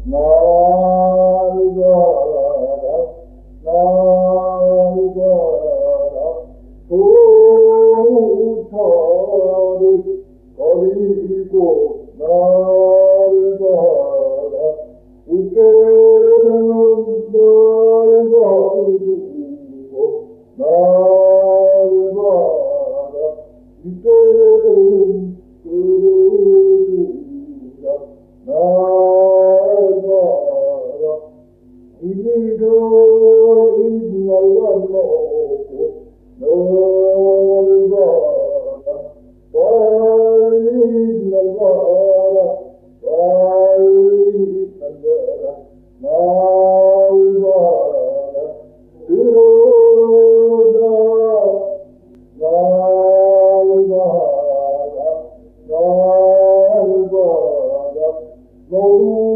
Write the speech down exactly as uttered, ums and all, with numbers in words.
날 봐라, 날 봐라, 도타를 버리고 날 봐라, 이때는 날 봐주고 날 봐라, 이때는 끌어주라 날 봐라. 이리도 이날 만나고 널 봐라, 빨리 날 봐라, 빨리 날 봐라, 날 봐라, 들어오다 날 봐라, 날 봐라, 너무